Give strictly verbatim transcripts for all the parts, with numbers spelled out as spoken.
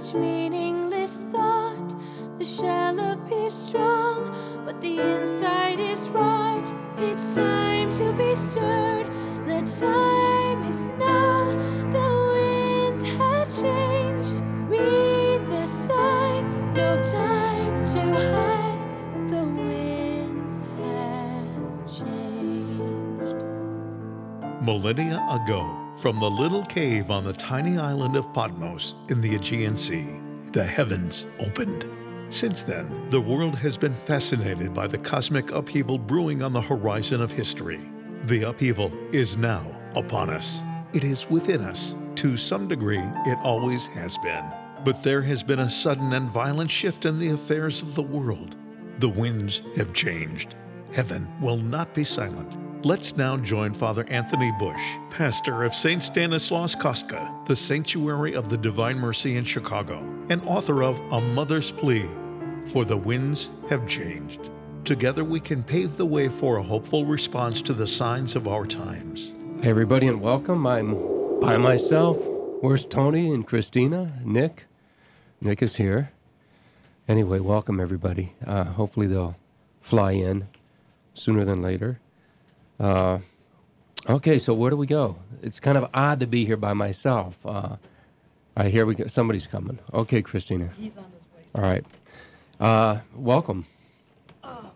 each meaningless thought. The shell appears strong, but the inside is rot. It's time to be stirred. The time is now. The winds have changed. Read the signs. No time to hide. The winds have changed. Millennia ago, from the little cave on the tiny island of Patmos in the Aegean Sea, the heavens opened. Since then, the world has been fascinated by the cosmic upheaval brewing on the horizon of history. The upheaval is now upon us. It is within us. To some degree, it always has been. But there has been a sudden and violent shift in the affairs of the world. The winds have changed. Heaven will not be silent. Let's now join Father Anthony Bush, pastor of Saint Stanislaus Kostka, the Sanctuary of the Divine Mercy in Chicago, and author of A Mother's Plea, For the Winds Have Changed. Together we can pave the way for a hopeful response to the signs of our times. Hey everybody, and welcome. I'm by myself. Where's Tony and Christina? Nick? Nick is here. Anyway, welcome everybody. Uh, hopefully they'll fly in sooner than later. Uh, okay, so where do we go? It's kind of odd to be here by myself. Uh, I hear we go, somebody's coming. Okay, Christina. He's on his way. All right. Uh, welcome. Oh.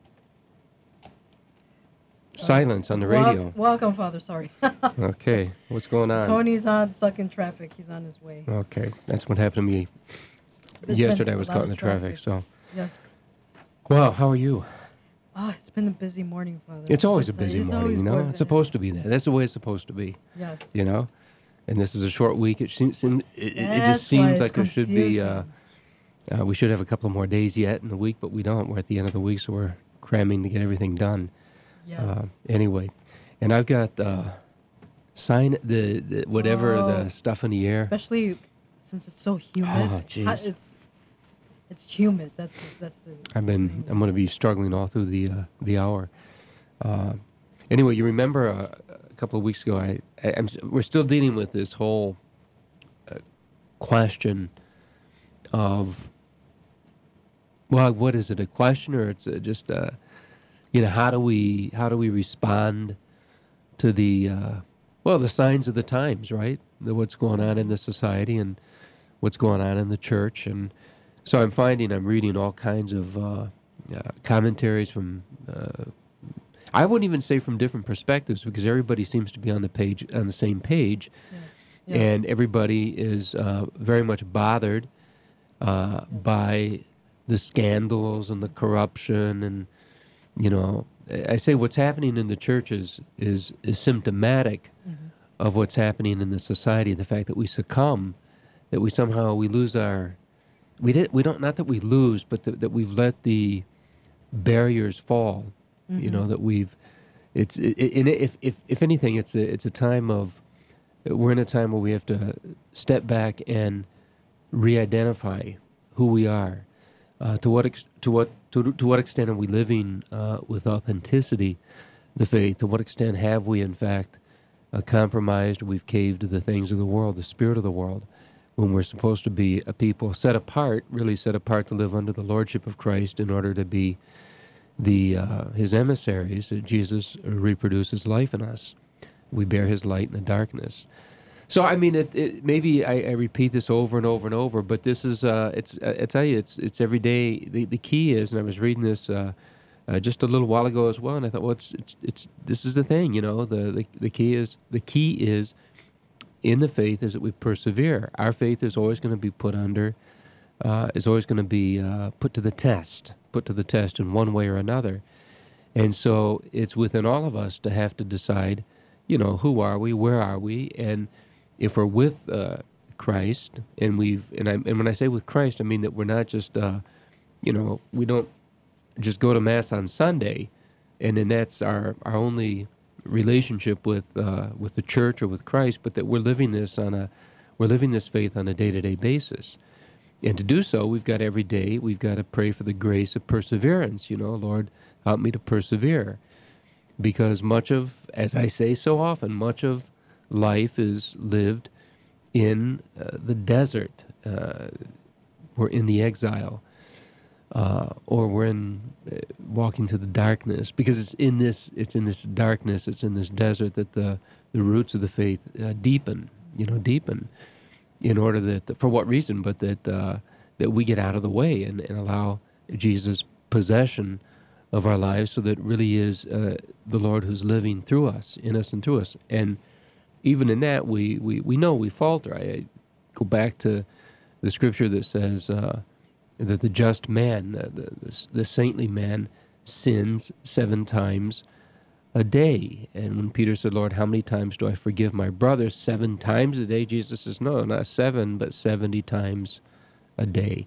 Silence on the Wel- radio. welcome, Father. Sorry. Okay, what's going on? Tony's on, stuck in traffic. He's on his way. Okay, that's what happened to me There's yesterday. been I was a lot caught in of the traffic, so. Yes. Wow, how are you? Oh, it's been a busy morning, Father. It's always a It's- busy it's morning, always you know? busy. It's supposed to be that. That's the way it's supposed to be, Yes. you know? And this is a short week. It seems, seem, it, it That's just seems why it's like there should be, uh, confusing. uh, we should have a couple more days yet in the week, but we don't. We're at the end of the week, so we're cramming to get everything done. Yes. Uh, anyway, and I've got uh, sign the, the whatever Oh. the stuff in the air. Especially since it's so humid. Oh, Ha- jeez. It's it's humid. That's that's the. I've been. I'm going to be struggling all through the uh, the hour. Uh, anyway, you remember uh, a couple of weeks ago, I, I I'm, s- we're still dealing with this whole uh, question of, well, what is it? A question, or it's uh, just uh, you know, how do we how do we respond to the uh, well, the signs of the times, right? The, what's going on in the society and what's going on in the church. And so I'm finding I'm reading all kinds of uh, uh, commentaries from, uh, I wouldn't even say from different perspectives, because everybody seems to be on the page on the same page, Yes. and Yes. everybody is uh, very much bothered uh, by the scandals and the corruption. And you know, I say what's happening in the church is is, is symptomatic Mm-hmm. of what's happening in the society. The fact that we succumb, that we somehow we lose our, we did we don't not that we lose, but that, that we've let the barriers fall. You know, that we've, it's it, it, if if if anything, it's a it's a time of, we're in a time where we have to step back and re-identify who we are. Uh, to what ex- to what to, to what extent are we living uh, with authenticity the faith? To what extent have we, in fact, uh, compromised? We've caved to the things of the world, the spirit of the world, when we're supposed to be a people set apart, really set apart to live under the lordship of Christ in order to be the uh, his emissaries. That Jesus reproduces life in us. We bear his light in the darkness. So I mean, it, it, maybe I, I repeat this over and over and over, but this is uh, it's I tell you, it's it's every day. The the key is, and I was reading this uh, uh, just a little while ago as well, and I thought, well, it's it's, it's this is the thing, you know. The, the the key is the key is in the faith is that we persevere. Our faith is always going to be put under, uh, is always going to be uh, put to the test, put to the test in one way or another, and so it's within all of us to have to decide, you know, who are we, where are we, and if we're with uh, Christ, and we've, and I, and when I say with Christ, I mean that we're not just, uh, you know, we don't just go to Mass on Sunday, and then that's our, our only relationship with uh, with the church or with Christ, but that we're living this on a, we're living this faith on a day-to-day basis, and to do so, we've got every day, we've got to pray for the grace of perseverance. You know, Lord, help me to persevere, because much of, as I say so often, much of life is lived in uh, the desert, uh, we're in the exile, uh, or we're in uh, walking to the darkness, because it's in this it's in this darkness, it's in this desert that the the roots of the faith uh, deepen, you know, deepen, in order that, for what reason, but that uh, that we get out of the way and, and allow Jesus possession of our lives, so that it really is uh, the Lord who's living through us, in us and through us. And even in that, we, we, we know we falter. I, I go back to the scripture that says uh, that the just man, the, the, the saintly man, sins seven times a day. And when Peter said, Lord, how many times do I forgive my brother? Seven times a day? Jesus says, no, not seven, but seventy times a day.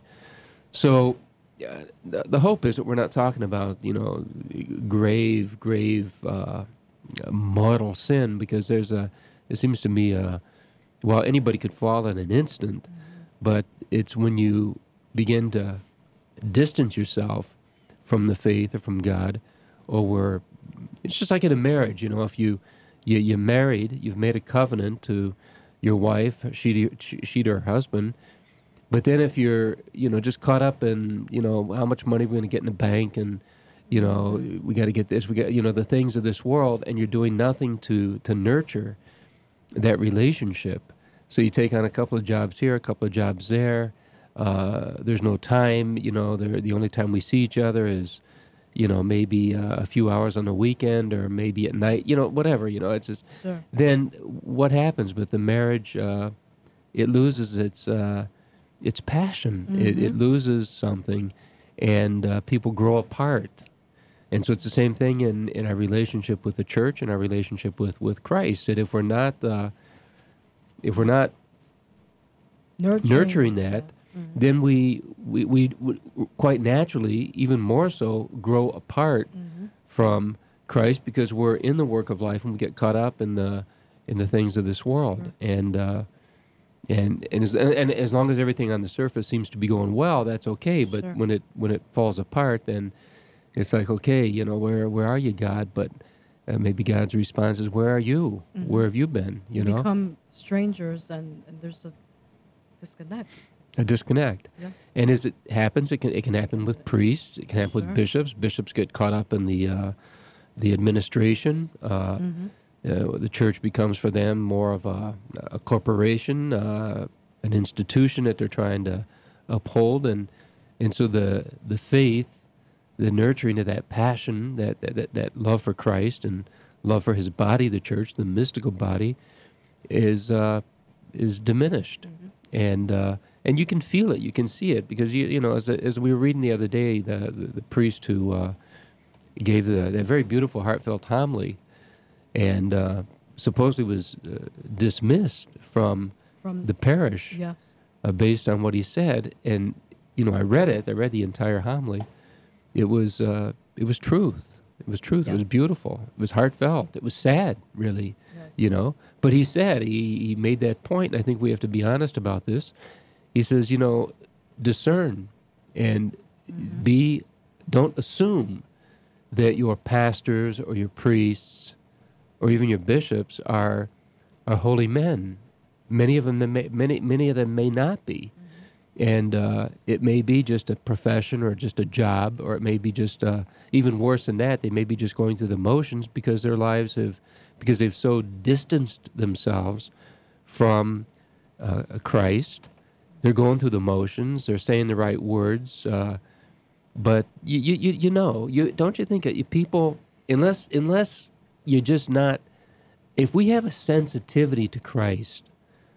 So uh, the, the hope is that we're not talking about, you know, grave, grave uh, mortal sin, because there's a, it seems to me, uh, well, anybody could fall in an instant, but it's when you begin to distance yourself from the faith or from God, or where it's just like in a marriage, you know, if you, you, you're married, you've made a covenant to your wife, she to, she to her husband, but then if you're, you know, just caught up in, you know, how much money we're going to get in the bank, and, you know, we got to get this, we got, you know, the things of this world, and you're doing nothing to, to nurture that relationship. So you take on a couple of jobs here, a couple of jobs there. Uh, there's no time, you know, the only time we see each other is, you know, maybe uh, a few hours on the weekend, or maybe at night, you know, whatever, you know, it's just, Sure. then what happens? But the marriage, uh, it loses its, uh, its passion. Mm-hmm. It, it loses something, and uh, people grow apart. And so it's the same thing in, in our relationship with the church and our relationship with, with Christ. That if we're not, uh, if we're not Nurturing, nurturing that, Mm-hmm. then we, we, we would quite naturally, even more so, grow apart Mm-hmm. from Christ, because we're in the work of life and we get caught up in the in the things of this world. Sure. And uh, and and as, and as long as everything on the surface seems to be going well, that's okay. But Sure. when it when it falls apart, then it's like, okay, you know, where where are you, God? But uh, maybe God's response is, where are you? Mm-hmm. Where have you been? You We know, become strangers, and, and there's a disconnect. a disconnect. Yeah. And as it happens, it can it can happen with priests. It can happen Sure. with bishops. Bishops get caught up in the uh, the administration. Uh, Mm-hmm. uh, the church becomes for them more of a, a corporation, uh, an institution that they're trying to uphold, and and so the the faith, the nurturing of that passion, that that, that love for Christ and love for His body, the church, the mystical body, is uh, is diminished. Mm-hmm. And uh, and you can feel it, you can see it, because you you know as as we were reading the other day, the the, the priest who uh, gave the that very beautiful heartfelt homily, and uh, supposedly was uh, dismissed from From the parish yes. uh, based on what he said. And you know, I read it, I read the entire homily. It was uh, it was truth. It was truth. It was Yes. beautiful. It was heartfelt. It was sad, really. Yes. You know, but he said, he, he made that point, and I think we have to be honest about this. He says, you know, discern and Mm-hmm. be, don't assume that your pastors or your priests or even your bishops are are holy men. Many of them, may, many many of them may not be, Mm-hmm. and uh, it may be just a profession or just a job, or it may be just uh, even worse than that. They may be just going through the motions because their lives have, because they've so distanced themselves from uh, Christ. They're going through the motions. They're saying the right words, uh, but you, you you you know, you don't you think that you people, unless unless you're just not, if we have a sensitivity to Christ,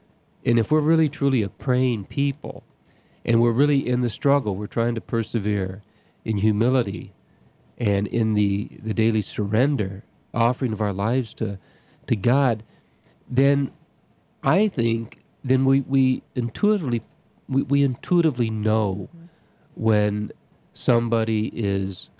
and if we're really truly a praying people, and we're really in the struggle, we're trying to persevere in humility and in the, the daily surrender, offering of our lives to to God, then I think then we, we intuitively we, we intuitively know mm-hmm. when somebody is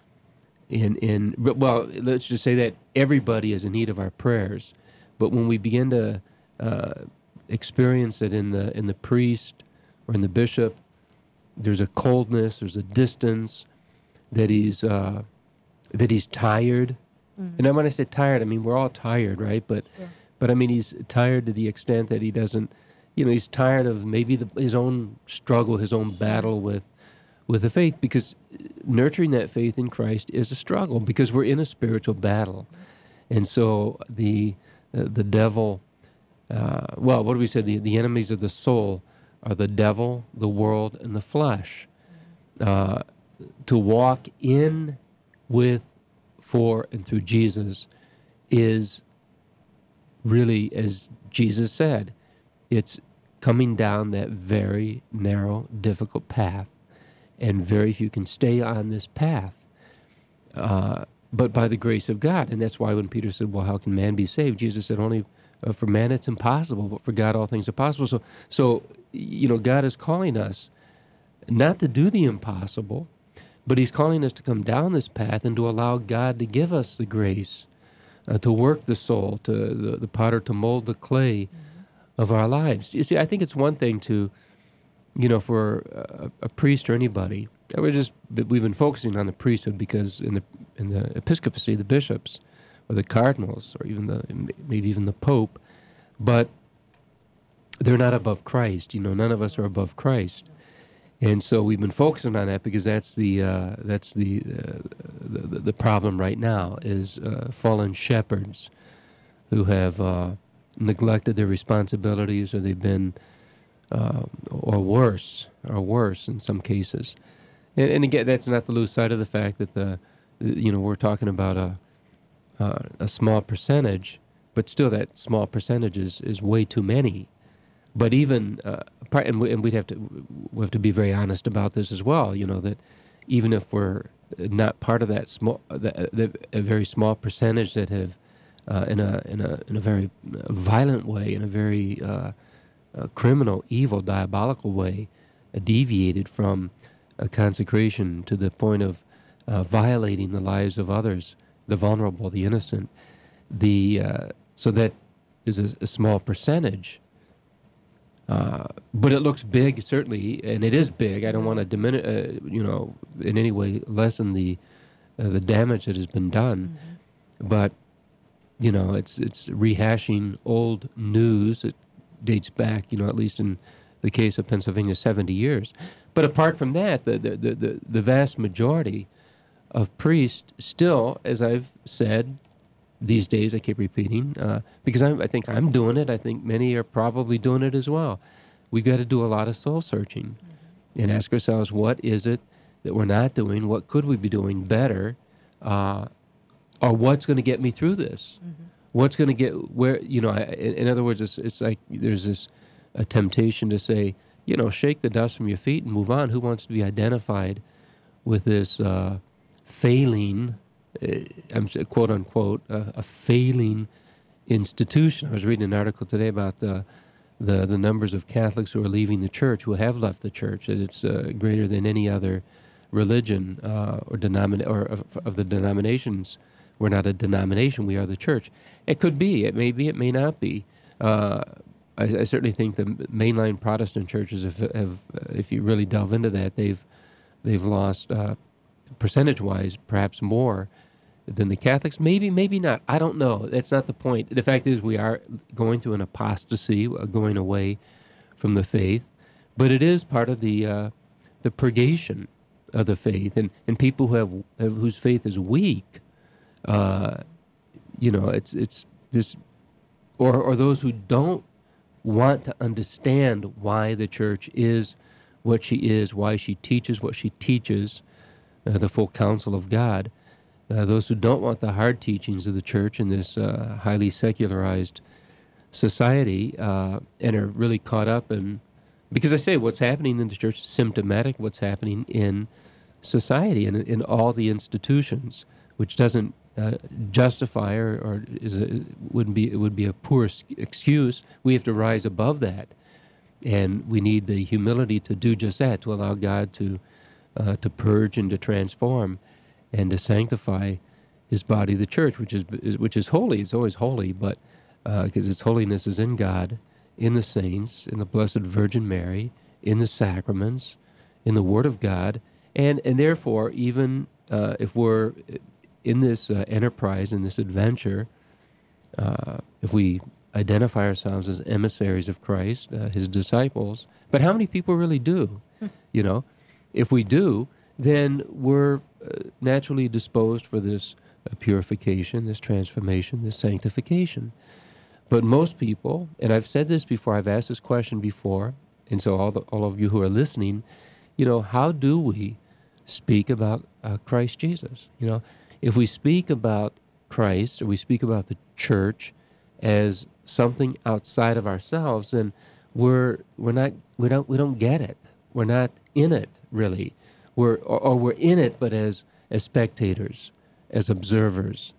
in in well, let's just say that everybody is in need of our prayers, but when we begin to uh, experience it in the in the priest or in the bishop, there's a coldness, there's a distance, that he's uh, that he's tired. Mm-hmm. And when I say tired, I mean we're all tired, right? But Sure. but I mean he's tired to the extent that he doesn't, you know, he's tired of maybe the, his own struggle, his own battle with with the faith, because nurturing that faith in Christ is a struggle, because we're in a spiritual battle. And so the uh, the devil, uh, well, what do we say? The, the enemies of the soul are the devil, the world, and the flesh. Uh, to walk in, with, for, and through Jesus is really, as Jesus said, it's coming down that very narrow, difficult path, and very few can stay on this path, uh, but by the grace of God. And that's why when Peter said, well, how can man be saved? Jesus said, only uh, for man it's impossible, but for God all things are possible. So, so you know, God is calling us not to do the impossible, but he's calling us to come down this path and to allow God to give us the grace uh, to work the soul, to the, the potter to mold the clay mm-hmm. of our lives. You see, I think it's one thing to, you know, for a, a priest or anybody, we're just we've been focusing on the priesthood because in the in the episcopacy, the bishops, or the cardinals, or even the maybe even the Pope, but they're not above Christ. You know, none of us are above Christ. And so we've been focusing on that because that's the uh, that's the, uh, the the problem right now is uh, fallen shepherds who have uh, neglected their responsibilities, or they've been, uh, or worse, or worse in some cases. And, and again, that's not to lose sight of the fact that the, you know, we're talking about a uh, a small percentage, but still that small percentage is, is way too many. But even, uh, and we'd have to we have to be very honest about this as well. You know that even if we're not part of that small, the, the, a very small percentage that have, uh, in a in a in a very violent way, in a very uh, uh, criminal, evil, diabolical way, uh, deviated from a consecration to the point of uh, violating the lives of others, the vulnerable, the innocent. The uh, so that is a, a small percentage. Uh, but it looks big, certainly, and it is big. I don't want to diminish, uh, you know, in any way lessen the uh, the damage that has been done. Mm-hmm. But you know, it's it's rehashing old news. It dates back, you know, at least in the case of Pennsylvania, seventy years. But apart from that, the the the, the, the vast majority of priests still, as I've said. These days, I keep repeating, uh, because I'm, I think I'm doing it. I think many are probably doing it as well. We've got to do a lot of soul searching mm-hmm. and ask ourselves, what is it that we're not doing? What could we be doing better? Uh, or what's going to get me through this? Mm-hmm. What's going to get where, you know, I, in, in other words, it's, it's like there's this a temptation to say, you know, shake the dust from your feet and move on. Who wants to be identified with this uh, failing I'm quote unquote uh, a failing institution. I was reading an article today about the, the the numbers of Catholics who are leaving the church, who have left the church. That it's uh, greater than any other religion uh, or denomin or of, of the denominations. We're not a denomination; we are the church. It could be. It may be. It may not be. Uh, I, I certainly think the mainline Protestant churches have, have, if you really delve into that, they've they've lost uh, percentage-wise, perhaps more than the Catholics. Maybe, maybe not. I don't know. That's not the point. The fact is we are going through an apostasy, going away from the faith, but it is part of the uh, the purgation of the faith. And, and people who have, have whose faith is weak, uh, you know, it's it's this, or or those who don't want to understand why the church is what she is, why she teaches what she teaches, uh, the full counsel of God. Uh, those who don't want the hard teachings of the church in this uh, highly secularized society uh, and are really caught up in, because I say what's happening in the church is symptomatic of what's happening in society and in, in all the institutions, which doesn't uh, justify or, or is a, wouldn't be it would be a poor excuse. We have to rise above that, and we need the humility to do just that, to allow God to uh, to purge and to transform and to sanctify His body, the church, which is, is which is holy. It's always holy, but because uh, its holiness is in God, in the saints, in the Blessed Virgin Mary, in the sacraments, in the Word of God, and and therefore, even uh, if we're in this uh, enterprise, in this adventure, uh, if we identify ourselves as emissaries of Christ, uh, his disciples. But how many people really do? You know, if we do, then we're uh, naturally disposed for this uh, purification, this transformation, this sanctification. But most people, and I've said this before, I've asked this question before, and so all the, all of you who are listening, you know, how do we speak about uh, Christ Jesus? You know, if we speak about Christ, or we speak about the church as something outside of ourselves, then we're we're not we don't we don't get it. We're not in it really. We're or, or we're in it, but as as spectators, as observers.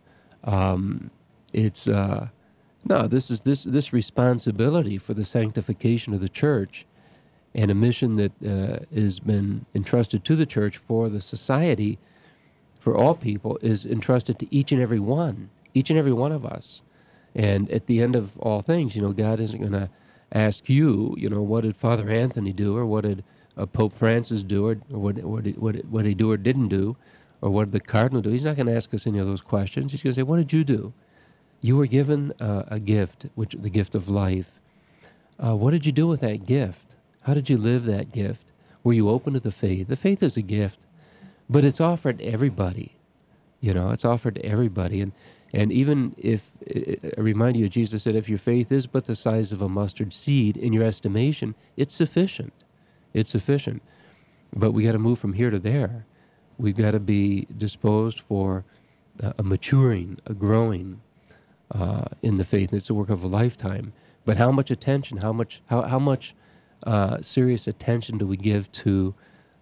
Um, it's uh, no. This is this this responsibility for the sanctification of the church, and a mission that uh, has been entrusted to the church for the society, for all people, is entrusted to each and every one, each and every one of us. And at the end of all things, you know, God isn't going to ask you, you know, what did Father Anthony do, or what did uh, Pope Francis do, or, or what, what, did, what, did, what did he do or didn't do, or what did the Cardinal do. He's not going to ask us any of those questions. He's going to say, what did you do? You were given uh, a gift, which the gift of life. Uh, what did you do with that gift? How did you live that gift? Were you open to the faith? The faith is a gift, but it's offered to everybody. You know, it's offered to everybody. And And even if, I remind you, Jesus said, if your faith is but the size of a mustard seed, in your estimation, it's sufficient. It's sufficient. But we got to move from here to there. We've got to be disposed for a maturing, a growing uh, in the faith. It's a work of a lifetime. But how much attention, how much, how, how much uh, serious attention do we give to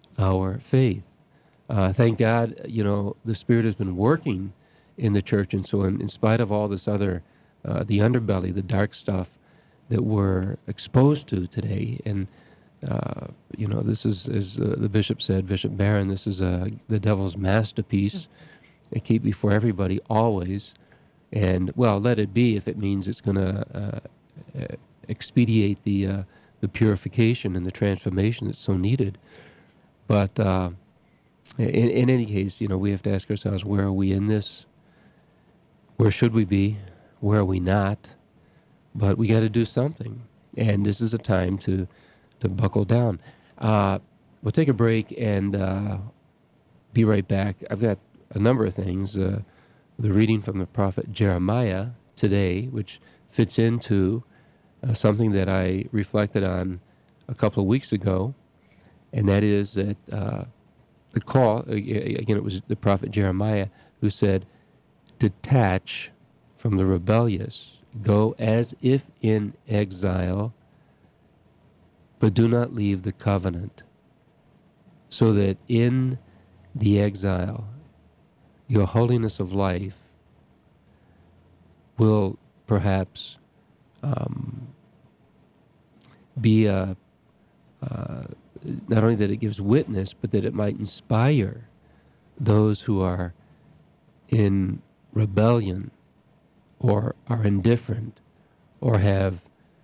our faith? Uh, thank God, you know, the Spirit has been working in the church, and so in, in spite of all this other, uh, the underbelly, the dark stuff that we're exposed to today, and uh, you know, this is, as uh, the bishop said, Bishop Barron, this is uh, the devil's masterpiece. They keep before everybody always, and well, let it be if it means it's going to uh, uh, expedite the uh, the purification and the transformation that's so needed. But uh, in, in any case, you know, we have to ask ourselves, where are we in this? Where should we be? Where are we not? But we got to do something, and this is a time to to buckle down. Uh, we'll take a break and uh, be right back. I've got a number of things. Uh, the reading from the prophet Jeremiah today, which fits into uh, something that I reflected on a couple of weeks ago, and that is that uh, the call, again, it was the prophet Jeremiah who said, detach from the rebellious, go as if in exile, but do not leave the covenant, so that in the exile, your holiness of life will perhaps um, be a, uh, not only that it gives witness, but that it might inspire those who are in rebellion or are indifferent or have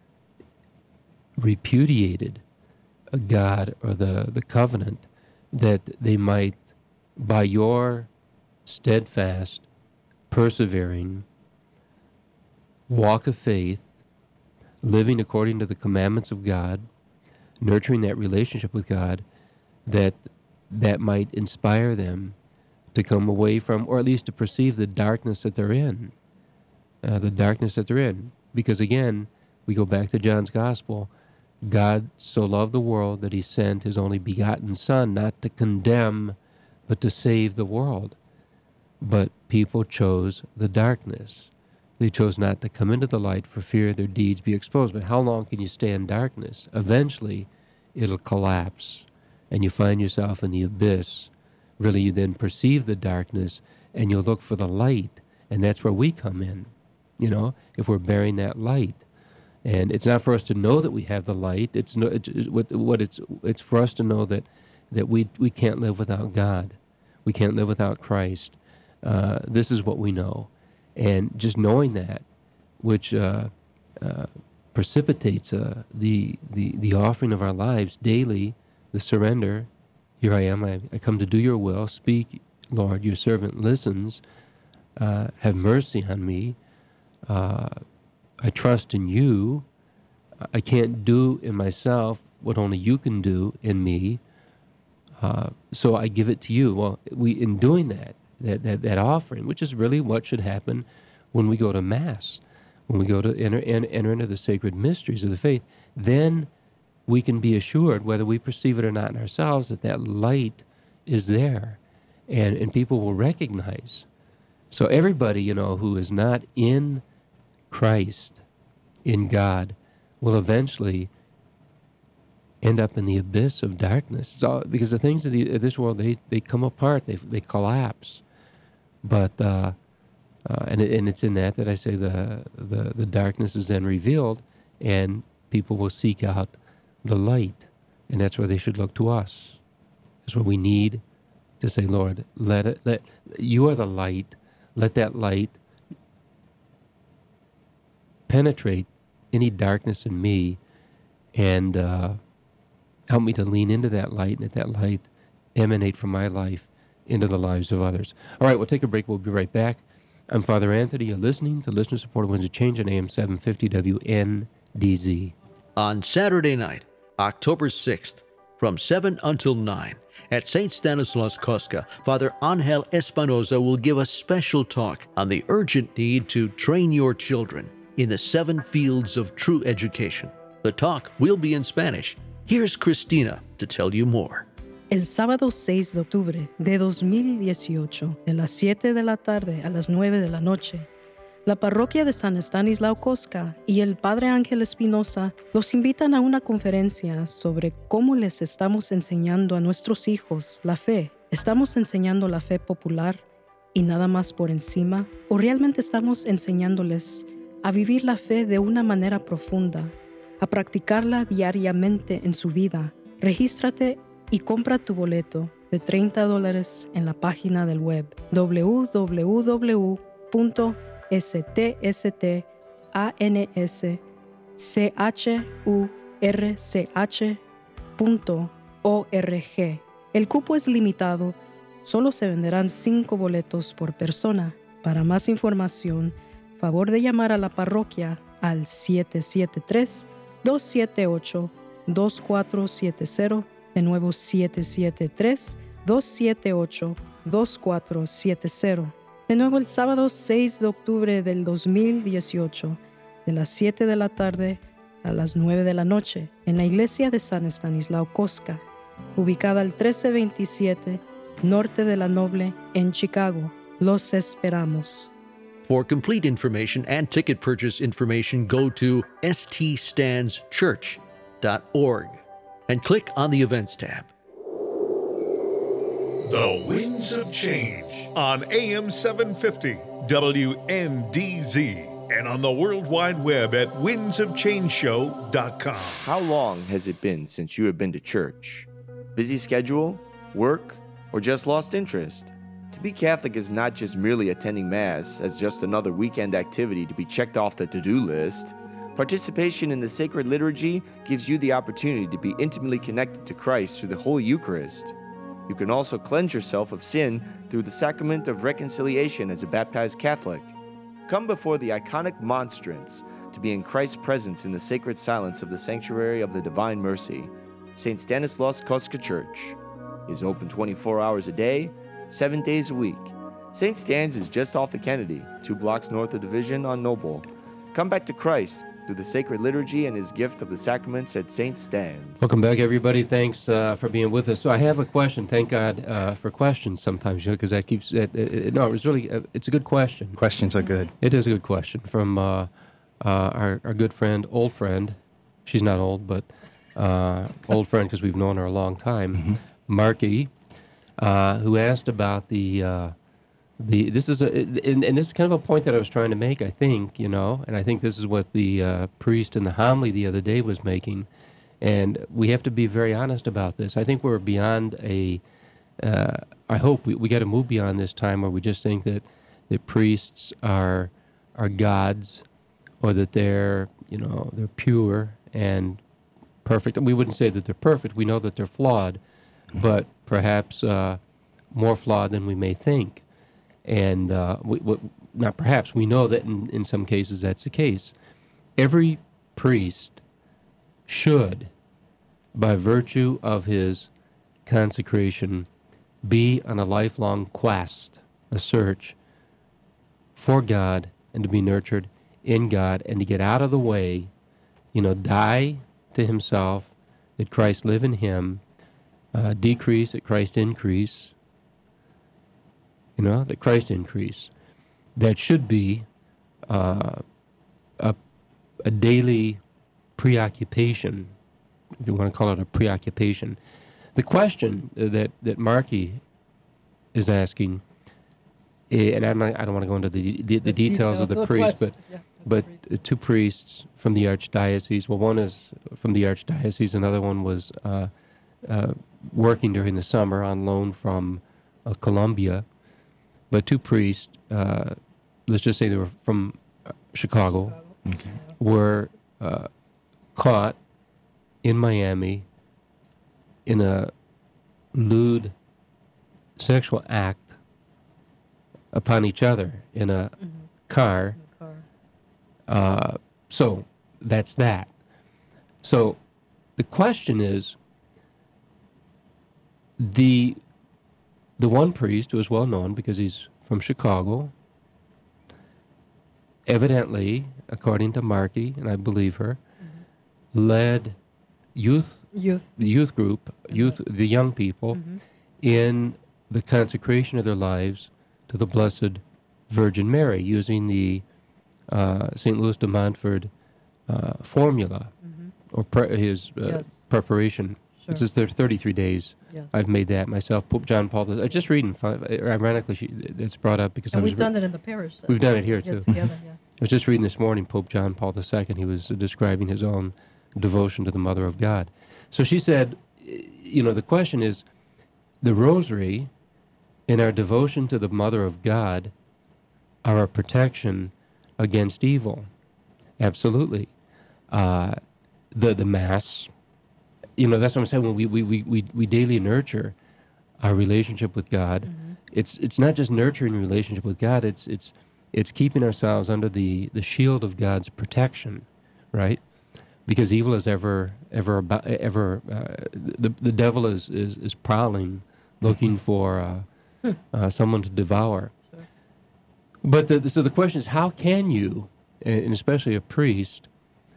repudiated a God or the, the covenant, that they might, by your steadfast, persevering walk of faith, living according to the commandments of God, nurturing that relationship with God, that that might inspire them to come away from, or at least to perceive the darkness that they're in, uh, the darkness that they're in. Because again, we go back to John's Gospel, God so loved the world that he sent his only begotten Son, not to condemn, but to save the world. But people chose the darkness. They chose not to come into the light for fear their deeds be exposed. But how long can you stay in darkness? Eventually, it'll collapse, and you find yourself in the abyss. Really, you then perceive the darkness, and you'll look for the light, and that's where we come in, you know, if we're bearing that light. And it's not for us to know that we have the light. It's no, it's, what, what it's it's for us to know that that we we can't live without God. We can't live without Christ. Uh, this is what we know, and just knowing that, which uh, uh, precipitates uh, the the the offering of our lives daily, the surrender. Here I am, I, I come to do your will. Speak, Lord, your servant listens. Uh, have mercy on me. Uh, I trust in you. I can't do in myself what only you can do in me. Uh, so I give it to you. Well, we in doing that, that, that, that offering, which is really what should happen when we go to Mass, when we go to enter, enter into the sacred mysteries of the faith, then we can be assured, whether we perceive it or not in ourselves, that that light is there, and, and people will recognize. So everybody, you know, who is not in Christ, in God, will eventually end up in the abyss of darkness. So, because the things of, the, of this world, they, they come apart, they they collapse. But uh, uh, and it, and it's in that that I say the, the the darkness is then revealed, and people will seek out the light, and that's where they should look to us. That's what we need to say, Lord, let it let you are the light. Let that light penetrate any darkness in me, and uh, help me to lean into that light, and let that light emanate from my life into the lives of others. All right, we'll take a break. We'll be right back. I'm Father Anthony. You're listening to Listener Supported Winds of Change on A M seven fifty W N D Z. On Saturday night, October sixth, from seven until nine, at Saint Stanislaus Kostka, Father Angel Espinosa will give a special talk on the urgent need to train your children in the seven fields of true education. The talk will be in Spanish. Here's Christina to tell you more. El sábado seis de octubre de dos mil dieciocho, de las siete de la tarde a las nueve de la noche, la parroquia de San Estanislao Kostka y el Padre Ángel Espinosa los invitan a una conferencia sobre cómo les estamos enseñando a nuestros hijos la fe. ¿Estamos enseñando la fe popular y nada más por encima? ¿O realmente estamos enseñándoles a vivir la fe de una manera profunda, a practicarla diariamente en su vida? Regístrate y compra tu boleto de treinta dólares en la página del web w w w punto ststanschurch punto org. El cupo es limitado, solo se venderán cinco boletos por persona. Para más información, favor de llamar a la parroquia al siete siete tres, dos siete ocho, dos cuatro siete cero, de nuevo siete siete tres, dos siete ocho, dos cuatro siete cero. De nuevo el sábado seis de octubre del dos mil dieciocho, de las siete de la tarde a las nueve de la noche, en la iglesia de San Estanislao Kostka, ubicada al trece veintisiete Norte de la Noble en Chicago. Los esperamos. For complete information and ticket purchase information, go to s t stands church dot org and click on the Events tab. The Winds of Change on A M seven fifty W N D Z and on the World Wide Web at winds of change show dot com. How long has it been since you have been to church? Busy schedule, work, or just lost interest? To be Catholic is not just merely attending Mass as just another weekend activity to be checked off the to-do list. Participation in the sacred liturgy gives you the opportunity to be intimately connected to Christ through the Holy Eucharist. You can also cleanse yourself of sin through the sacrament of reconciliation as a baptized Catholic. Come before the iconic monstrance to be in Christ's presence in the sacred silence of the Sanctuary of the Divine Mercy. Saint Stanislaus Kostka Church is open twenty-four hours a day, seven days a week. Saint Stan's is just off the Kennedy, two blocks north of Division on Noble. Come back to Christ through the sacred liturgy and his gift of the sacraments at Saint Stan's. Welcome back, everybody. Thanks uh, for being with us. So I have a question. Thank God uh, for questions sometimes, you know, because that keeps it, it, it, no, it was really, uh, it's a good question. Questions are good. It is a good question from uh, uh, our, our good friend, old friend. She's not old, but uh, old friend because we've known her a long time, mm-hmm. Marky, uh, who asked about the, uh, the this is a, and, and this is kind of a point that I was trying to make, I think, you know, and I think this is what the uh, priest in the homily the other day was making, and we have to be very honest about this. I think we're beyond a, uh, I hope we, we got to move beyond this time where we just think that, that priests are are gods, or that they're, you know, they're pure and perfect. We wouldn't say that they're perfect. We know that they're flawed, but perhaps uh, more flawed than we may think. And uh, we, we, not perhaps, we know that in, in some cases that's the case. every priest should, by virtue of his consecration, be on a lifelong quest, a search for God and to be nurtured in God and to get out of the way, you know, die to himself, that Christ live in him, uh, decrease, that Christ increase, you know, that Christ increase. That should be uh, a, a daily preoccupation, if you want to call it a preoccupation. The question that, that Marky is asking, and I'm not, I don't want to go into the, the, the details of the priest, but Yeah, but priest. uh, two priests from the archdiocese. Well, one is from the archdiocese. Another one was uh, uh, working during the summer on loan from uh, Columbia. But two priests, uh, let's just say they were from uh, Chicago, Okay. were uh, caught in Miami in a lewd sexual act upon each other in a car. Uh, so that's that. So the question is, the the one priest who is well known because he's from Chicago, evidently, according to Markey, and I believe her, led youth Youth. the youth group, youth the young people, in the consecration of their lives to the Blessed Virgin Mary, using the uh, Saint Louis de Montfort uh, formula, or pre- his uh, Yes. preparation. Sure. It's just their thirty-three days. Yes. I've made that myself. Pope John Paul the I just reading. five- Ironically, she, it's brought up because And I was we've re- done it in the parish. We've done it here, Yeah, too. Together, yeah. I was just reading this morning, Pope John Paul the Second, he was uh, describing his own devotion to the Mother of God. So she said, you know, the question is, the rosary and our devotion to the Mother of God are a protection against evil. Absolutely. Uh, the the Mass, you know, that's what I'm saying, when we, we, we, we, we daily nurture our relationship with God, it's it's not just nurturing a relationship with God, it's it's it's keeping ourselves under the, the shield of God's protection, right? Because evil is ever ever about, ever uh, the the devil is is, is prowling, looking for uh, uh, someone to devour. Sure. But the, so the question is, how can you, and especially a priest,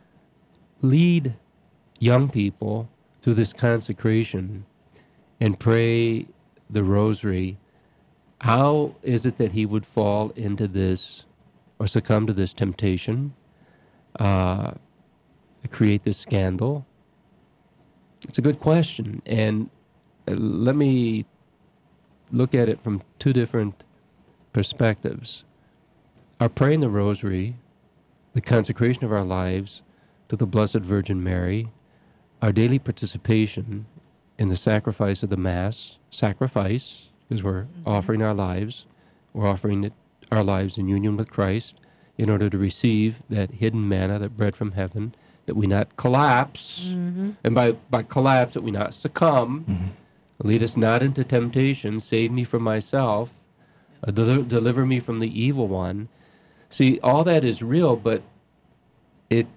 lead young people through this consecration and pray the rosary? How is it that he would fall into this or succumb to this temptation, uh, create this scandal? It's a good question. And uh, let me look at it from two different perspectives. Our praying the rosary, the consecration of our lives to the Blessed Virgin Mary, our daily participation in the sacrifice of the Mass, sacrifice, because we're offering our lives, we're offering it, our lives in union with Christ in order to receive that hidden manna, that bread from heaven, that we not collapse, and by, by collapse, that we not succumb. Lead us not into temptation, save me from myself, uh, del- deliver me from the evil one. See, all that is real, but it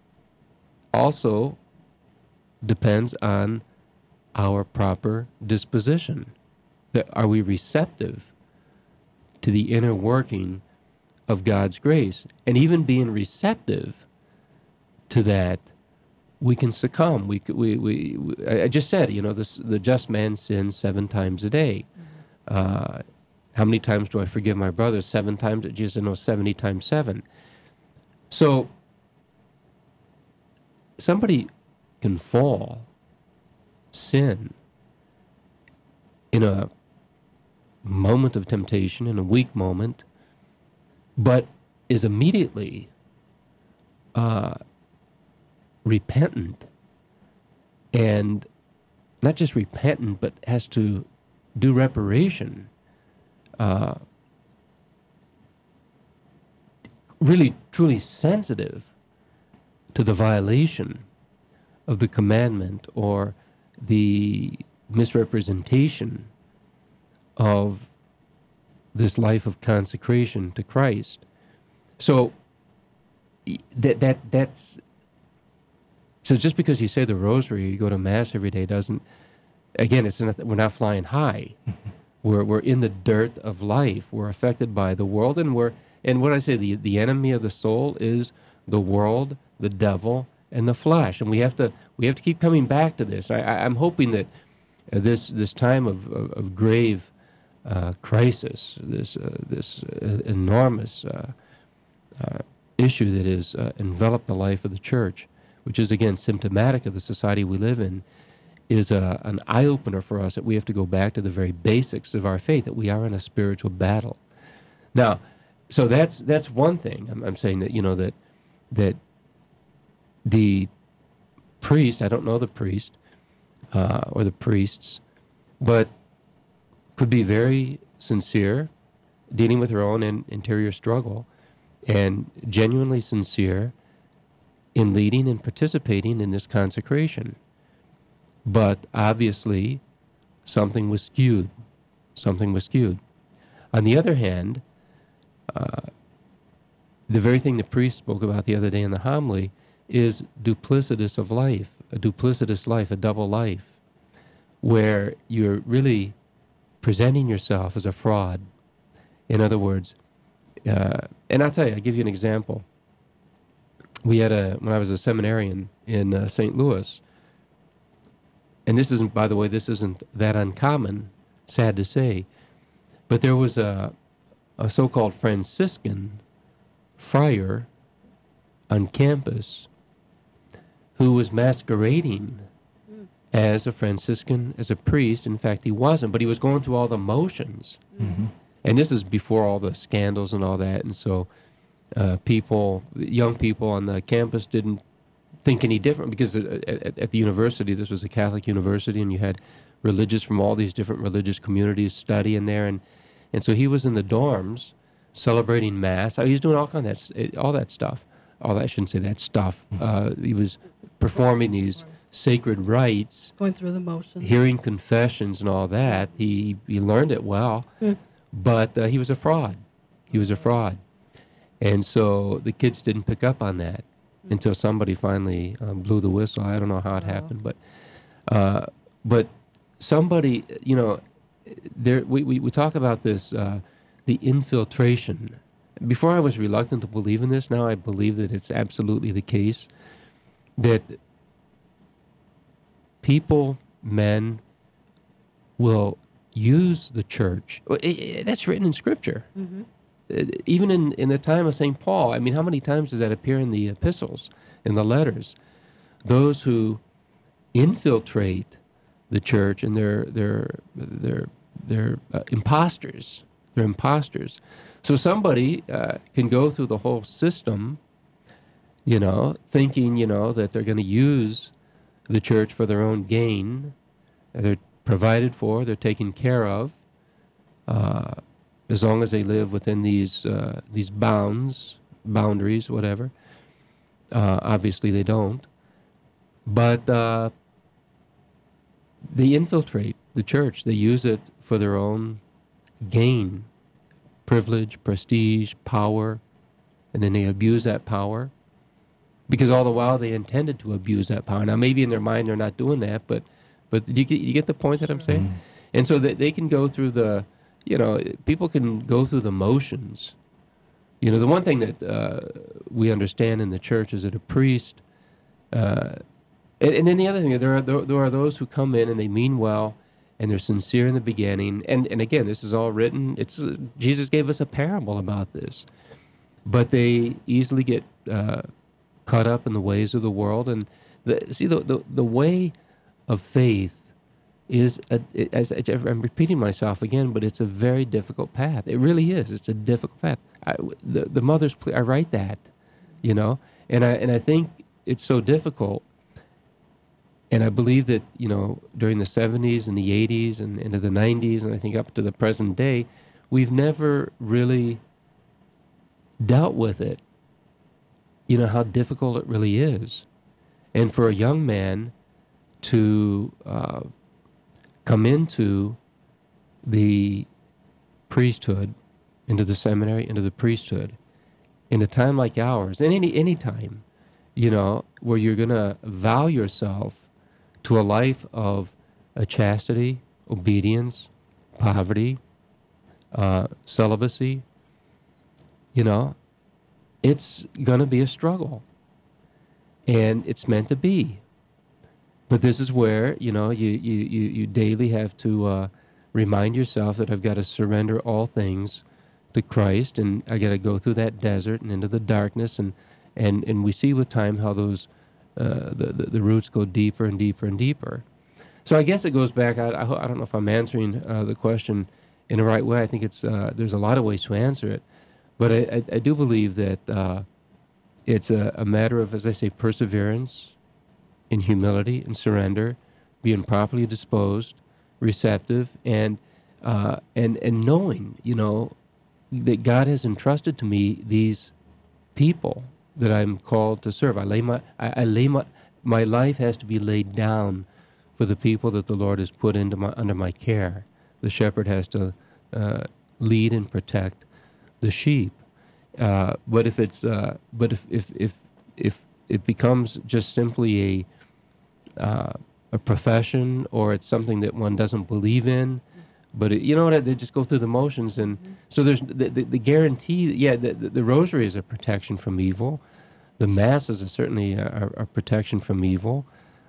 also depends on our proper disposition. That are we receptive to the inner working of God's grace? And even being receptive to that, we can succumb. We, c- we, we, we I just said, you know, this, the just man sins seven times a day. Uh, how many times do I forgive my brother? Seven times? Jesus said, no, seventy times seven. So somebody can fall, sin, in a moment of temptation, in a weak moment, but is immediately uh, repentant, and not just repentant, but has to do reparation, uh, really, truly sensitive to the violation of the commandment or the misrepresentation of this life of consecration to Christ. So that that that's so just because you say the rosary, you go to mass every day, doesn't. Again, it's not, we're not flying high. We're we're in the dirt of life. We're affected by the world, and we're and what I say the the enemy of the soul is the world, the devil, and the flesh, and we have to we have to keep coming back to this. I, I, I'm hoping that uh, this this time of of, of grave uh, crisis, this uh, this uh, enormous uh, uh, issue that has uh, enveloped the life of the church, which is again symptomatic of the society we live in, is a, an eye-opener for us that we have to go back to the very basics of our faith, that we are in a spiritual battle. Now, so that's that's one thing. I'm, I'm saying that, you know, that that the priest, I don't know the priest uh, or the priests, but could be very sincere, dealing with their own in, interior struggle, and genuinely sincere in leading and participating in this consecration. But obviously, something was skewed. Something was skewed. On the other hand, uh, the very thing the priest spoke about the other day in the homily is duplicitous of life, a duplicitous life, a double life, where you're really presenting yourself as a fraud. In other words, uh, and I'll tell you, I'll give you an example. We had a, when I was a seminarian in uh, Saint Louis, and this isn't, by the way, this isn't that uncommon, sad to say, but there was a, a so-called Franciscan friar on campus who was masquerading as a Franciscan, as a priest. In fact, he wasn't, but he was going through all the motions. Mm-hmm. And this is before all the scandals and all that, and so uh, people, young people on the campus didn't think any different, because at, at, at the university, this was a Catholic university, and you had religious from all these different religious communities studying there, and and so he was in the dorms celebrating Mass. He was doing all kind of that, all that stuff. All that, I shouldn't say that stuff. Uh, he was performing these sacred rites, going through the motions, hearing confessions and all that. He he learned it well, mm. but uh, he was a fraud. He was a fraud, and so the kids didn't pick up on that until somebody finally um, blew the whistle. I don't know how it happened, but uh, but somebody, you know, there we, we, we talk about this, uh, the infiltration. Before I was reluctant to believe in this. Now I believe that it's absolutely the case, that people, men, will use the church. That's written in Scripture. Mm-hmm. Even in, in the time of Saint Paul, I mean, how many times does that appear in the epistles, in the letters? Those who infiltrate the church, and they're they're they're they're uh, imposters. They're imposters. So somebody uh, can go through the whole system, you know, thinking, you know, that they're going to use the church for their own gain. They're provided for. They're taken care of. Uh, as long as they live within these uh, these bounds, boundaries, whatever. Uh, obviously, they don't. But uh, they infiltrate the church. They use it for their own gain, privilege, prestige, power, and then they abuse that power. Because all the while they intended to abuse that power. Now, maybe in their mind they're not doing that, but but you get, you get the point that I'm saying? Mm. And so that they can go through the... You know, people can go through the motions. You know, the one thing that uh, we understand in the church is that a priest, uh, and, and then the other thing, there are there are those who come in and they mean well, and they're sincere in the beginning. And and again, this is all written. It's uh, Jesus gave us a parable about this, but they easily get uh, caught up in the ways of the world. And the, see, the, the the way of faith is, a, as I'm repeating myself again, but it's a very difficult path. It really is. It's a difficult path. I, the, the mother's plea, I write that, you know, and I and I think it's so difficult. And I believe that, you know, during the seventies and the eighties and into the nineties, and I think up to the present day, we've never really dealt with it. You know, how difficult it really is. And for a young man to uh, come into the priesthood, into the seminary, into the priesthood, in a time like ours, and any any time, you know, where you're going to vow yourself to a life of a chastity, obedience, poverty, uh, celibacy, you know, it's going to be a struggle. And it's meant to be. But this is where, you know, you, you, you, you daily have to uh, remind yourself that I've got to surrender all things to Christ, and I got to go through that desert and into the darkness, and and, and we see with time how those uh, the, the the roots go deeper and deeper and deeper. So I guess it goes back. I, I, I don't know if I'm answering uh, the question in the right way. I think it's uh, there's a lot of ways to answer it, but I, I, I do believe that uh, it's a, a matter of, as I say, perseverance, in humility and surrender, being properly disposed, receptive, and uh, and and knowing, you know, that God has entrusted to me these people that I'm called to serve. I lay my I, I lay my my life has to be laid down for the people that the Lord has put into my under my care. The shepherd has to uh, lead and protect the sheep. Uh, but if it's uh, but if if if if it becomes just simply a uh, a profession, or it's something that one doesn't believe in, but it, you know what, they just go through the motions, and mm-hmm. so there's the, the, the guarantee. Yeah, the, the, the rosary is a protection from evil. The Mass is a, certainly a, a protection from evil.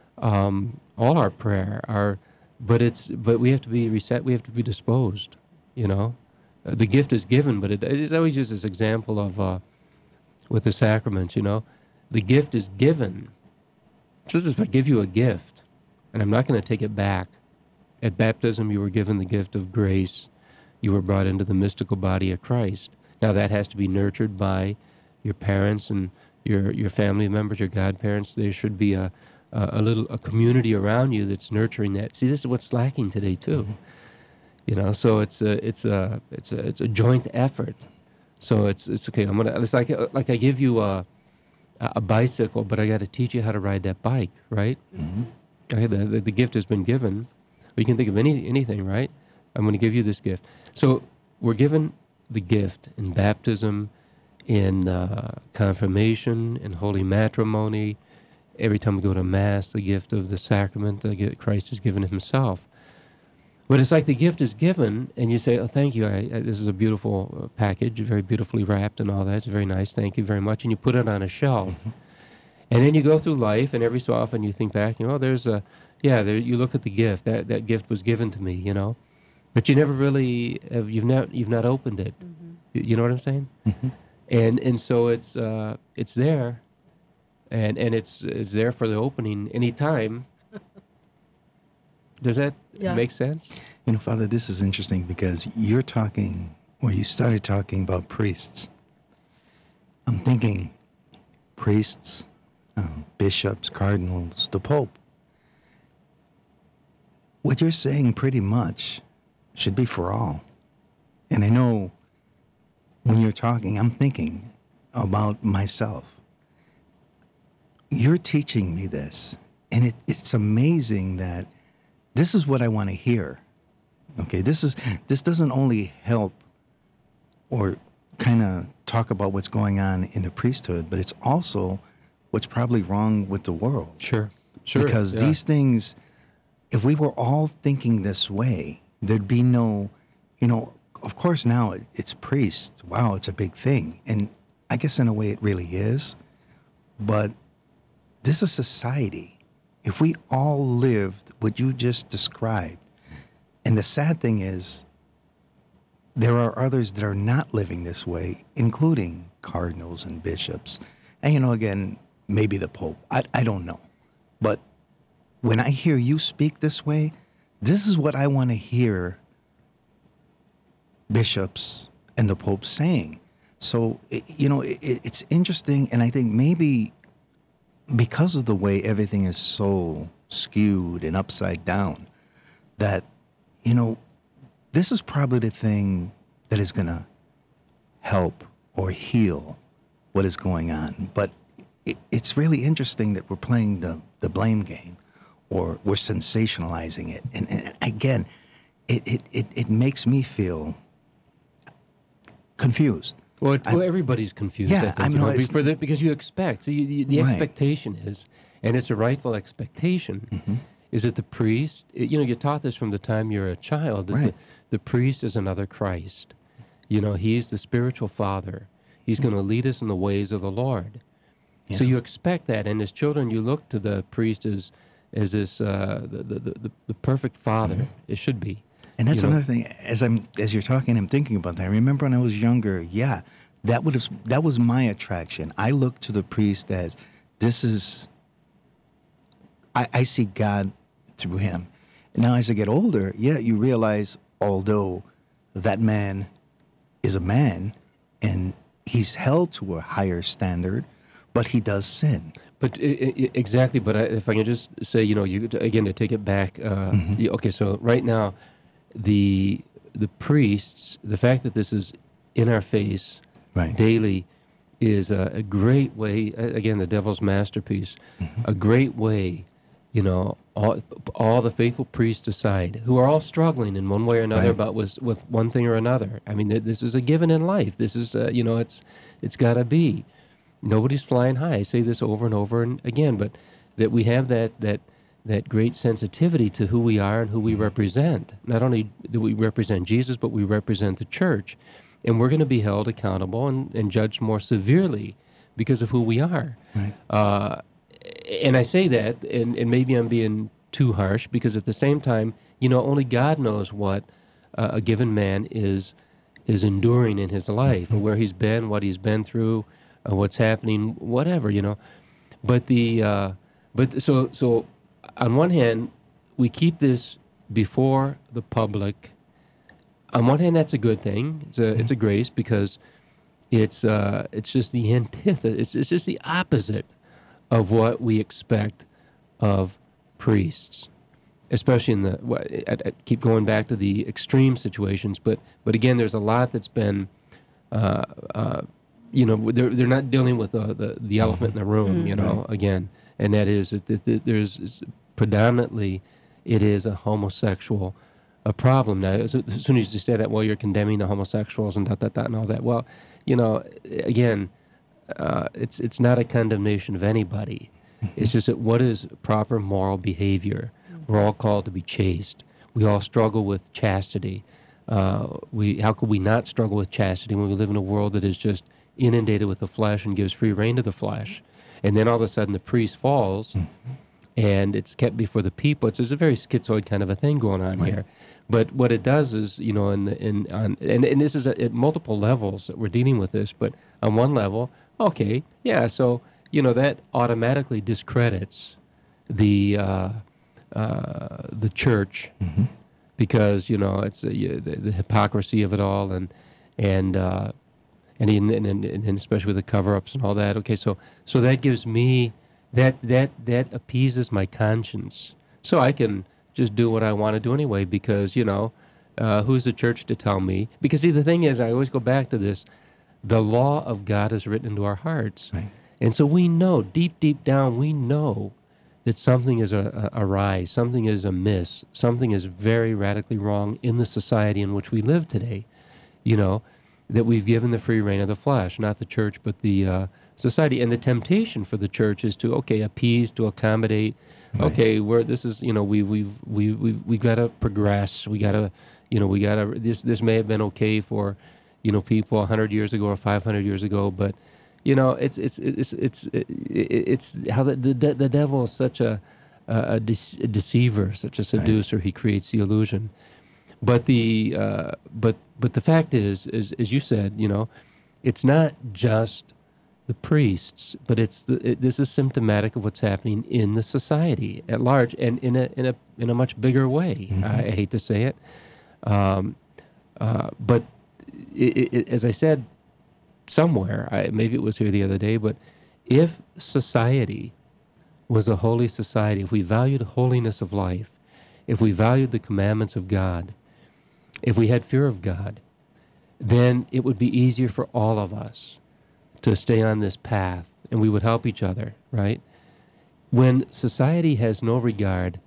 Um, all our prayer, our but it's but we have to be reset. We have to be disposed. You know, uh, the gift is given, but it, it's always used this example of uh, with the sacraments. You know, the gift is given. This is if I give you a gift, and I'm not going to take it back. At baptism, you were given the gift of grace. You were brought into the mystical body of Christ. Now that has to be nurtured by your parents and your your family members, your godparents. There should be a a, a little a community around you that's nurturing that. See, this is what's lacking today too. Mm-hmm. You know, so it's a it's a it's a it's a joint effort. So it's it's okay. I'm gonna. It's like like I give you a a bicycle, but I got to teach you how to ride that bike, right? Mm-hmm. Okay, the, the the gift has been given. You can think of any anything, right? I'm going to give you this gift. So we're given the gift in baptism, in uh, confirmation, in holy matrimony. Every time we go to Mass, the gift of the sacrament, the gift Christ has given himself. But it's like the gift is given, and you say, oh, thank you. I, I, this is a beautiful package, very beautifully wrapped and all that. It's very nice. Thank you very much. And you put it on a shelf. Mm-hmm. And then you go through life, and every so often you think back, you know, there's a, yeah, there, you look at the gift. That that gift was given to me, you know. But you never really, have, you've not you've not opened it. Mm-hmm. You, you know what I'm saying? Mm-hmm. And and so it's uh, it's there, and and it's it's there for the opening anytime. Does that yeah. make sense? You know, Father, this is interesting because you're talking, or you started talking about priests. I'm thinking priests, um, bishops, cardinals, the Pope. What you're saying pretty much should be for all. And I know when you're talking, I'm thinking about myself. You're teaching me this, and it, it's amazing that this is what I want to hear. Okay, this is this doesn't only help or kind of talk about what's going on in the priesthood, but it's also what's probably wrong with the world. Sure, sure. Because yeah. these things, if we were all thinking this way, there'd be no, you know, of course now it, it's priests. Wow, it's a big thing. And I guess in a way it really is. But this is society. If we all lived what you just described, and the sad thing is, there are others that are not living this way, including cardinals and bishops. And, you know, again, maybe the Pope. I, I don't know. But when I hear you speak this way, this is what I want to hear bishops and the Pope saying. So, it, you know, it, it's interesting, and I think maybe because of the way everything is so skewed and upside down, that, you know, this is probably the thing that is going to help or heal what is going on. But it, it's really interesting that we're playing the, the blame game, or we're sensationalizing it. And, and again, it, it, it, it makes me feel confused. Well, it, well everybody's confused. Yeah, I think, I you know, know, it's- for the, because you expect. So you, you, the Right. expectation is, and it's a rightful expectation, Mm-hmm. is that the priest. You know, you're taught this from the time you're a child. That Right. the, the priest is another Christ. You know, he's the spiritual father. He's going to lead us in the ways of the Lord. So Yeah. you expect that, and as children, you look to the priest as as this uh, the, the, the the perfect father. It should be. And that's You know? another thing. As I'm as you're talking, I'm thinking about that. I remember when I was younger. Yeah, that would have that was my attraction. I looked to the priest as this is. I, I see God through him. Now, as I get older, yeah, you realize although that man is a man and he's held to a higher standard, but he does sin. But i i exactly. But I, if I can just say, you know, you again to take it back. Uh, yeah, okay, so right now, the the priests, the fact that this is in our face Right. daily, is a, a great way. a- Again, the devil's masterpiece. A great way, you know, all all the faithful priests aside, who are all struggling in one way or another Right. about with with one thing or another. I mean, th- this is a given in life. This is, uh, you know, it's it's got to be. Nobody's flying high. I say this over and over and again, but that we have that that that great sensitivity to who we are and who we represent. Not only do we represent Jesus, but we represent the church. And we're going to be held accountable and, and judged more severely because of who we are. Right. Uh, and I say that, and, and maybe I'm being too harsh, because at the same time, you know, only God knows what uh, a given man is is enduring in his life, or where he's been, what he's been through, uh, what's happening, whatever, you know. But the uh, but so so on one hand, we keep this before the public. On one hand, that's a good thing. It's a it's a grace, because it's uh, it's just the antithesis. It's, it's just the opposite of what we expect of priests, especially in the. wha- I, I keep going back to the extreme situations, but but again, there's a lot that's been. Uh, uh, you know, they're they're not dealing with the the, the elephant in the room. You know, again, and that is that, that, that there's is predominantly it is a homosexual a problem. Now, as, as soon as you say that, well, you're condemning the homosexuals and dot dot dot and all that. Well, you know, again, uh, it's it's not a condemnation of anybody. It's just that what is proper moral behavior? We're all called to be chaste. We all struggle with chastity. Uh, we how could we not struggle with chastity when we live in a world that is just inundated with the flesh and gives free rein to the flesh? And then all of a sudden the priest falls, and it's kept before the people. It's, there's a very schizoid kind of a thing going on here. But what it does is, you know, in the, in on and, and this is at, at multiple levels that we're dealing with this. But on one level, okay, yeah, so you know that automatically discredits the uh, uh, the church, because you know it's uh, you, the, the hypocrisy of it all, and and uh, and, in, and and and especially with the cover-ups and all that. Okay, so so that gives me that that that appeases my conscience, so I can just do what I want to do anyway, because you know uh, who's the church to tell me? Because see, the thing is, I always go back to this: the law of God is written into our hearts, Right. and so we know deep deep down we know that something is a, a, awry, something is amiss, something is very radically wrong in the society in which we live today. You know, that we've given the free rein of the flesh, not the church, but the uh, society. And the temptation for the church is to, okay, appease, to accommodate. Okay, we're this is you know we we've we we've we got to progress. We got to you know we got to this this may have been okay for you know people a hundred years ago or five hundred years ago, but you know it's it's it's it's it's, it's how the, the the devil is such a a, dece- a deceiver, such a seducer. He creates the illusion. But the uh, but but the fact is, is as you said, you know, it's not just the priests, but it's the, it, this is symptomatic of what's happening in the society at large, and in a in a in a much bigger way. Mm-hmm. I, I hate to say it, um, uh, but it, it, as I said somewhere, I, maybe it was here the other day, but if society was a holy society, if we valued holiness of life, if we valued the commandments of God, if we had fear of God, then it would be easier for all of us to stay on this path, and we would help each other, right? When society has no regard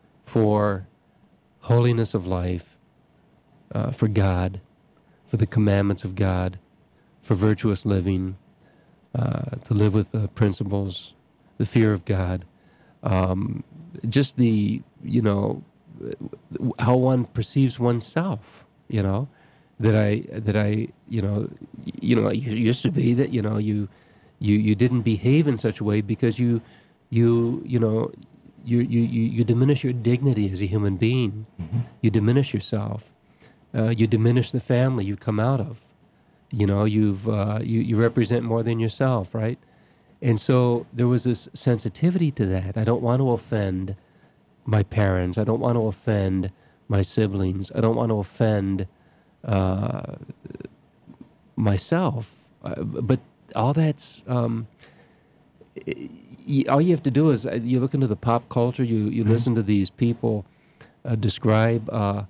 for holiness of life, uh, for God, for the commandments of God, for virtuous living, uh, to live with the principles, the fear of God, um, just the, you know, how one perceives oneself, you know, that I, that I, you know, you know, it used to be that, you know, you, you, you didn't behave in such a way because you, you, you know, you, you, you, you diminish your dignity as a human being. Mm-hmm. You diminish yourself. Uh, you diminish the family you come out of. You know, you've, uh, you, you represent more than yourself, right? And so there was this sensitivity to that. I don't want to offend my parents. I don't want to offend my siblings. I don't want to offend uh, myself. Uh, but all that's, um, y- all you have to do is uh, you look into the pop culture, you, you mm-hmm. listen to these people uh, describe, uh,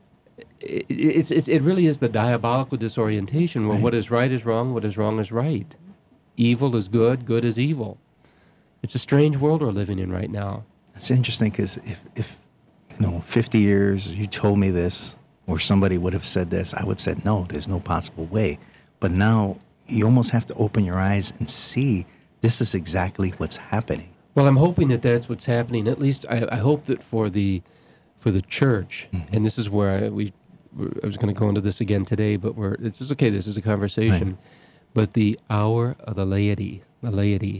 it, it's, it's, it really is the diabolical disorientation where right. what is right is wrong, what is wrong is right. Evil is good, good is evil. It's a strange world we're living in right now. It's interesting because if, if, you know, fifty years you told me this, or somebody would have said this, I would have said, no, there's no possible way. But now you almost have to open your eyes and see this is exactly what's happening. Well, I'm hoping that that's what's happening. At least I, I hope that for the for the church, mm-hmm. and this is where I, we, I was going to go into this again today, but we're, it's just okay, this is a conversation. Right. But the hour of the laity, the laity,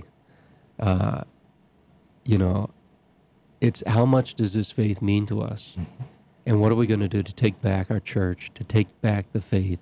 uh, you know, it's how much does this faith mean to us? Mm-hmm. And what are we going to do to take back our church, to take back the faith,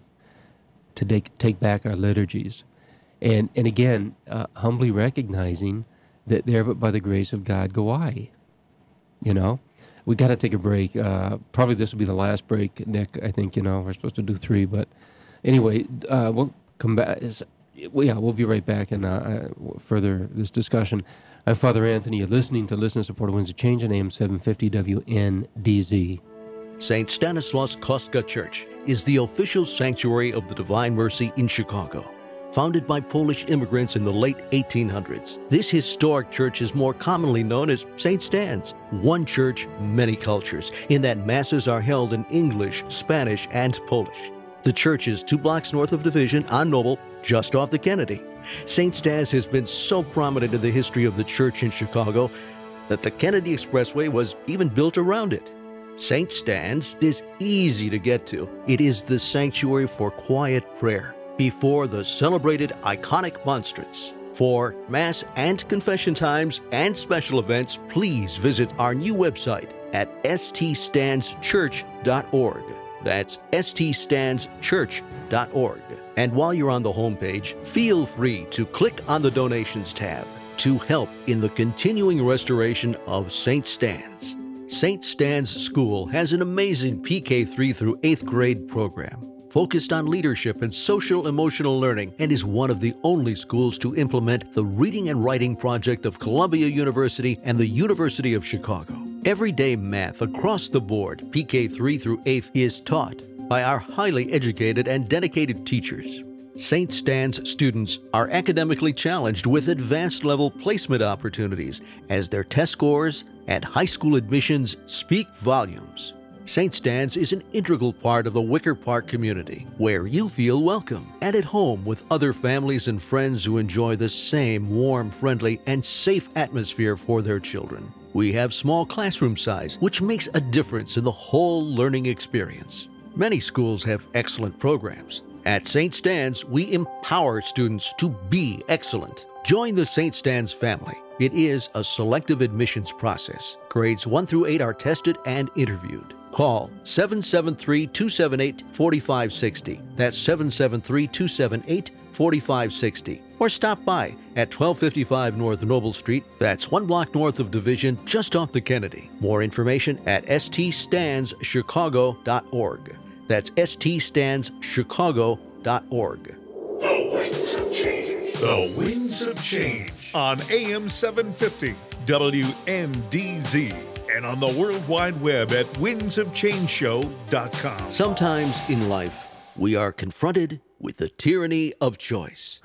to take, take back our liturgies? And and again, uh, humbly recognizing that there but by the grace of God go I. You know? We got to take a break. Uh, probably this will be the last break, Nick. I think, you know, we're supposed to do three. But anyway, uh, we'll come back. Well, yeah, we'll be right back and uh, further this discussion. I'm Father Anthony. You're listening to Listener Supported Winds of Change on A M seven fifty W N D Z. Saint Stanislaus Kostka Church is the official sanctuary of the Divine Mercy in Chicago. Founded by Polish immigrants in the late eighteen hundreds, this historic church is more commonly known as Saint Stan's. One church, many cultures, in that masses are held in English, Spanish, and Polish. The church is two blocks north of Division on Noble, just off the Kennedy. Saint Stan's has been so prominent in the history of the church in Chicago that the Kennedy Expressway was even built around it. Saint Stan's is easy to get to. It is the sanctuary for quiet prayer before the celebrated iconic monstrance. For Mass and confession times and special events, please visit our new website at s t stands church dot org. That's s t stands church dot org. And while you're on the homepage, feel free to click on the Donations tab to help in the continuing restoration of Saint Stan's. Saint Stan's School has an amazing P K three through eighth grade program focused on leadership and social emotional learning, and is one of the only schools to implement the Reading and Writing Project of Columbia University and the University of Chicago. Everyday math across the board, P K three through eighth, is taught by our highly educated and dedicated teachers. Saint Stan's students are academically challenged with advanced level placement opportunities as their test scores and high school admissions speak volumes. Saint Stan's is an integral part of the Wicker Park community, where you feel welcome and at home with other families and friends who enjoy the same warm, friendly, and safe atmosphere for their children. We have small classroom size, which makes a difference in the whole learning experience. Many schools have excellent programs. At Saint Stan's, we empower students to be excellent. Join the Saint Stan's family. It is a selective admissions process. Grades one through eight are tested and interviewed. Call seven seven three, two seven eight, four five six zero. That's seven seven three, two seven eight, four five six zero. Or stop by at twelve fifty-five North Noble Street. That's one block north of Division, just off the Kennedy. More information at s t stands chicago dot org. That's s t stands chicago dot org. The Winds of Change. The Winds of Change on A M seven fifty W N D Z. And on the World Wide Web at winds of change show dot com. Sometimes in life, we are confronted with the tyranny of choice.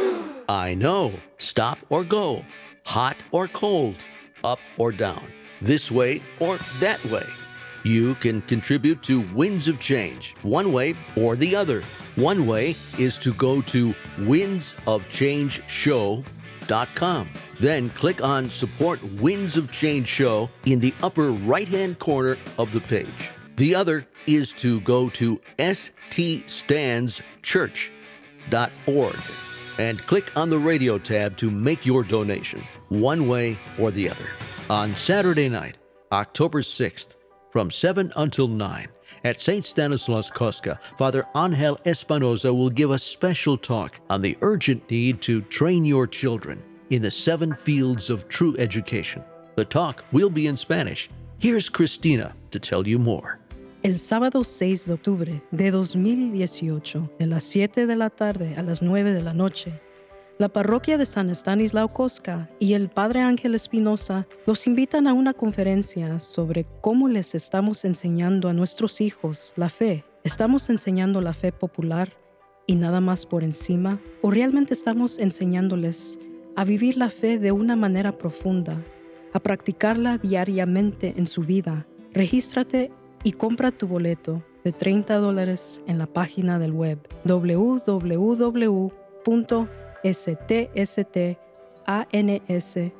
I know. Stop or go. Hot or cold. Up or down. This way or that way. You can contribute to Winds of Change one way or the other. One way is to go to winds of change show dot com. Then click on Support Winds of Change Show in the upper right-hand corner of the page. The other is to go to s t stands church dot org and click on the radio tab to make your donation, one way or the other. On Saturday night, October sixth, from seven until nine, at Saint Stanislaus Kostka, Father Angel Espinoza will give a special talk on the urgent need to train your children in the seven fields of true education. The talk will be in Spanish. Here's Christina to tell you more. El sábado seis de octubre de dos mil dieciocho, de las siete de la tarde a las nueve de la noche, la parroquia de San Estanislao Kostka y el Padre Ángel Espinoza los invitan a una conferencia sobre cómo les estamos enseñando a nuestros hijos la fe. ¿Estamos enseñando la fe popular y nada más por encima? ¿O realmente estamos enseñándoles a vivir la fe de una manera profunda, a practicarla diariamente en su vida? Regístrate y compra tu boleto de treinta dólares en la página del web w w w punto s t s t a n s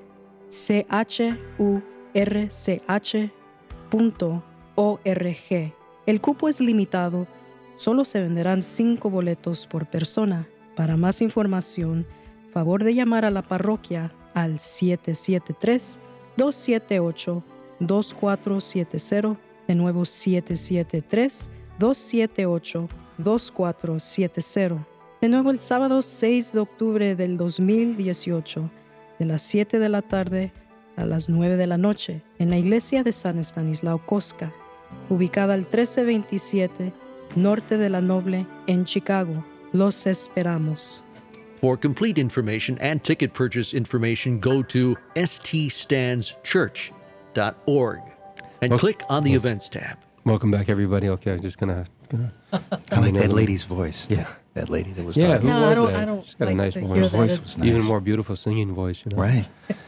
c h u r c h punto org. El cupo es limitado, solo se venderán cinco boletos por persona. Para más información, favor de llamar a la parroquia al siete siete tres, dos siete ocho, dos cuatro siete cero, de nuevo siete siete tres, dos siete ocho, dos cuatro siete cero. De nuevo el sábado seis de octubre del dos mil dieciocho, de las siete de la tarde a las nueve de la noche, en la iglesia de San Estanislao Kostka, ubicada al trece veintisiete Norte de la Noble en Chicago. Los esperamos. For complete information and ticket purchase information, go to s t stands church dot org and Okay. click on the Events tab. Welcome back, everybody. Okay, I'm just gonna. gonna I like that lady's voice. Yeah. That lady that was Yeah, talking. who No, was I don't, that? I don't She's got like a nice to voice. hear Her that. voice was nice. Even more beautiful singing voice, you know. Right.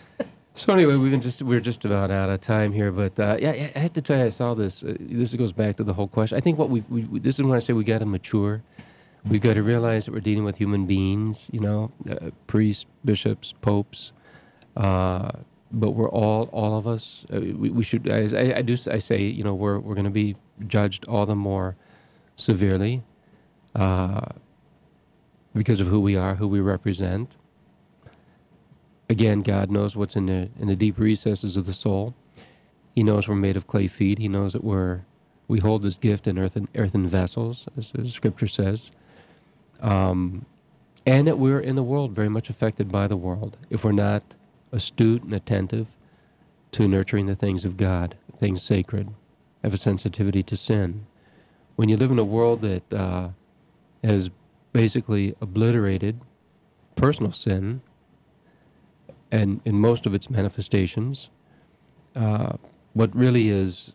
So anyway, we've been just we're just about out of time here, but uh, yeah, I have to tell you, I saw this. Uh, this goes back to the whole question. I think what we, we this is when I say we got to mature. We've got to realize that we're dealing with human beings, you know, uh, priests, bishops, popes, uh, but we're all all of us. Uh, we, we should. I, I, I do. I say, you know, we're we're going to be judged all the more severely uh, because of who we are, who we represent. Again, God knows what's in the in the deep recesses of the soul. He knows we're made of clay feet. He knows that we're we hold this gift in earthen earthen vessels, as, as Scripture says, um, and that we're in the world, very much affected by the world. If we're not astute and attentive to nurturing the things of God, things sacred, have a sensitivity to sin. When you live in a world that uh, has basically obliterated personal sin, and in most of its manifestations, uh, what really is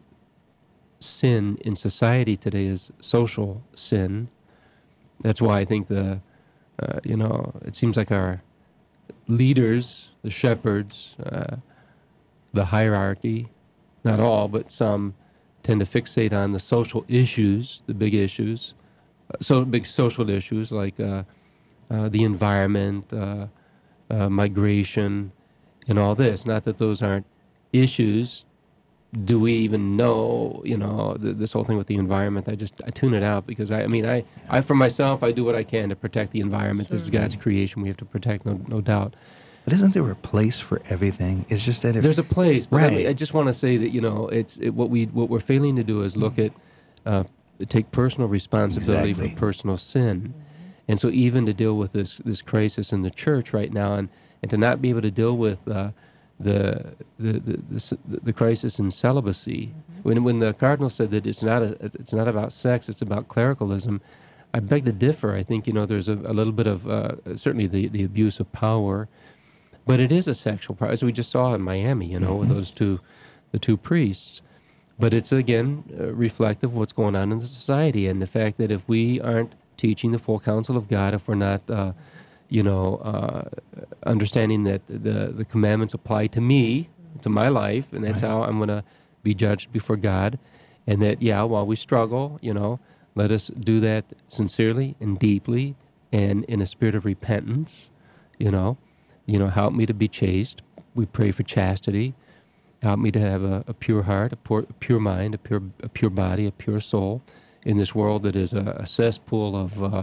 sin in society today is social sin. That's why I think the, uh, you know, it seems like our leaders, the shepherds, uh, the hierarchy, not all, but some, tend to fixate on the social issues, the big issues, uh, so big social issues like uh, uh, the environment, uh, uh, migration, and all this. Not that those aren't issues. Do we even know, you know, th- this whole thing with the environment? I just, I tune it out because, I, I mean, I, I, for myself, I do what I can to protect the environment. This is God's creation. We have to protect, no, no doubt. But isn't there a place for everything? It's just that if, There's a place, but I, mean, Right. I just want to say that, you know, it's it, what we what we're failing to do is look at, uh, take personal responsibility Exactly. for personal sin, and so even to deal with this this crisis in the church right now, and, and to not be able to deal with uh, the, the the the s- the crisis in celibacy. When when the cardinal said that it's not a, it's not about sex, it's about clericalism, I beg to differ. I think, you know, there's a, a little bit of uh, certainly the the abuse of power. But it is a sexual problem, as we just saw in Miami, you know, with those two, the two priests. But it's, again, uh, reflective of what's going on in the society and the fact that if we aren't teaching the full counsel of God, if we're not, uh, you know, uh, understanding that the, the commandments apply to me, to my life, and that's how I'm going to be judged before God, And that, yeah, while we struggle, you know, let us do that sincerely and deeply and in a spirit of repentance, you know. You know, help me to be chaste. We pray for chastity. Help me to have a, a pure heart, a pure, a pure mind, a pure, a pure body, a pure soul in this world that is a, a cesspool of, uh,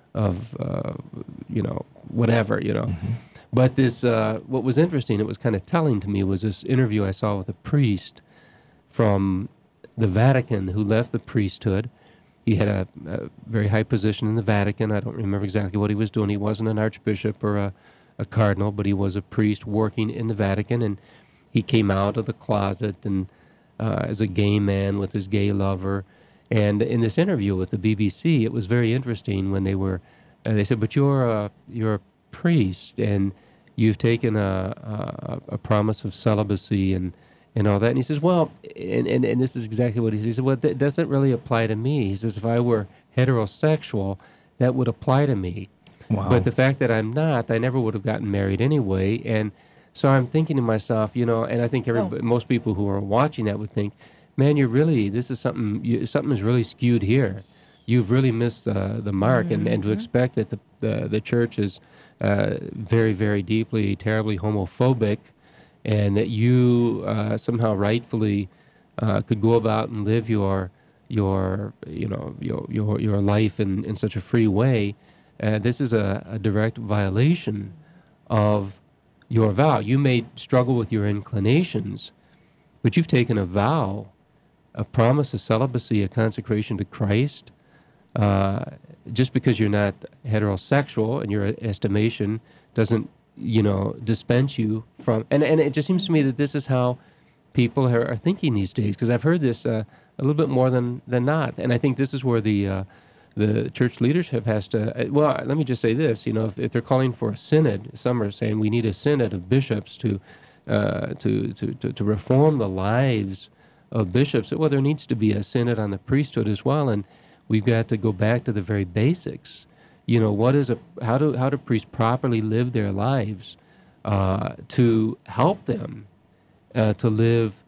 of uh, you know, whatever, you know. Mm-hmm. But this, uh, what was interesting, it was kind of telling to me, was this interview I saw with a priest from the Vatican who left the priesthood. He had a, a very high position in the Vatican. I don't remember exactly what he was doing. He wasn't an archbishop or a, a cardinal, but he was a priest working in the Vatican, and he came out of the closet and uh, as a gay man with his gay lover. And in this interview with the B B C, it was very interesting when they were, uh, they said, but you're a, you're a priest, and you've taken a, a, a promise of celibacy and, and all that. And he says, well, and, and, and this is exactly what he said. He said, well, that doesn't really apply to me. He says, if I were heterosexual, that would apply to me. Wow. But the fact that I'm not, I never would have gotten married anyway. And so I'm thinking to myself, you know, and I think everybody, oh. most people who are watching that would think, man, you're really, this is something, you, something is really skewed here. You've really missed uh, the mark. Mm-hmm. And, and to expect that the, the, the church is uh, very, very deeply, terribly homophobic, and that you uh, somehow rightfully uh, could go about and live your, your, you know, your your, your life in, in such a free way, uh, this is a, a direct violation of your vow. You may struggle with your inclinations, but you've taken a vow, a promise of celibacy, a consecration to Christ. Uh, just because you're not heterosexual in your estimation doesn't, you know, dispense you from... And, and it just seems to me that this is how people are, are thinking these days, because I've heard this uh, a little bit more than, than not. And I think this is where the... Uh, the church leadership has to, well, let me just say this, you know, if, if they're calling for a synod, some are saying we need a synod of bishops to, uh, to, to, to, to reform the lives of bishops. Well, there needs to be a synod on the priesthood as well, and we've got to go back to the very basics. You know, what is a, how do, how do priests properly live their lives uh, to help them uh, to live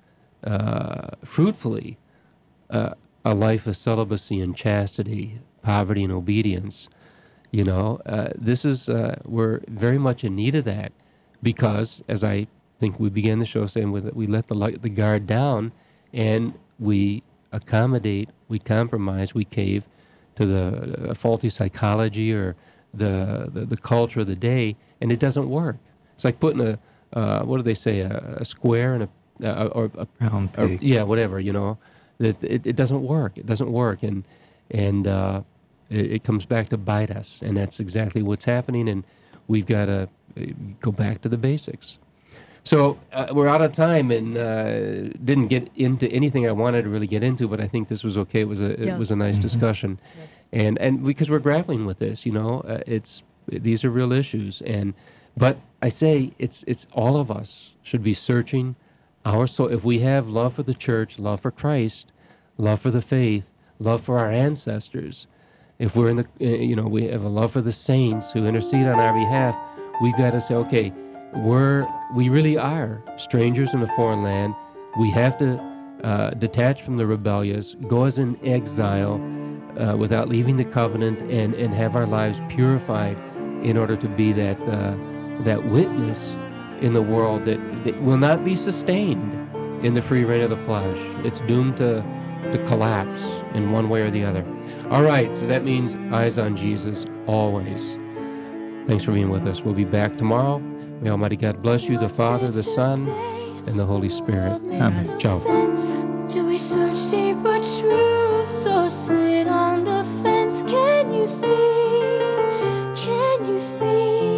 uh, fruitfully uh, a life of celibacy and chastity, poverty and obedience. You know, uh, this is, uh, we're very much in need of that, because, as I think we began the show saying, we let the, the guard down, and we accommodate, we compromise, we cave to the uh, faulty psychology or the, the the culture of the day, and it doesn't work. It's like putting a, uh, what do they say, a, a square in a, uh, or a, round peg. Or, yeah, whatever, you know. That it, it doesn't work. It doesn't work, and and uh, it, it comes back to bite us, and that's exactly what's happening. And we've got to go back to the basics. So uh, we're out of time, and uh, didn't get into anything I wanted to really get into, but I think this was okay. It was a it Yes. was a nice Mm-hmm. discussion, Yes. and and because we're grappling with this, you know, uh, it's these are real issues, and but I say it's it's all of us should be searching our soul. If we have love for the church, love for Christ, love for the faith, love for our ancestors, if we're in the, you know, we have a love for the saints who intercede on our behalf, we've got to say, okay, we're, we really are strangers in a foreign land. We have to uh, detach from the rebellious, go as in exile uh, without leaving the covenant, and, and have our lives purified in order to be that, uh, that witness in the world that, that will not be sustained in the free reign of the flesh. It's doomed to, to collapse in one way or the other. All right, so that means eyes on Jesus always. Thanks for being with us. We'll be back tomorrow. May Almighty God bless you, the Father, the Son, and the Holy Spirit. Amen. Ciao. Do we search deeper truths or sit on the fence? Can you see? Can you see?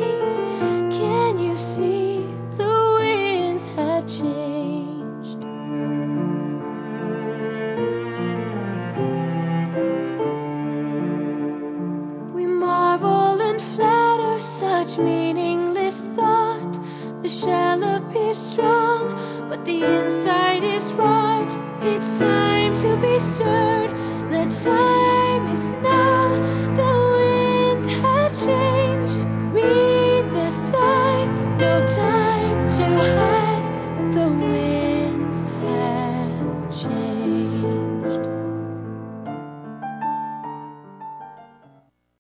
Can you see? The winds have changed. We marvel and flatter such meaningless thought. The shell appears strong, but the inside is right. It's time to be stirred. The time is now. The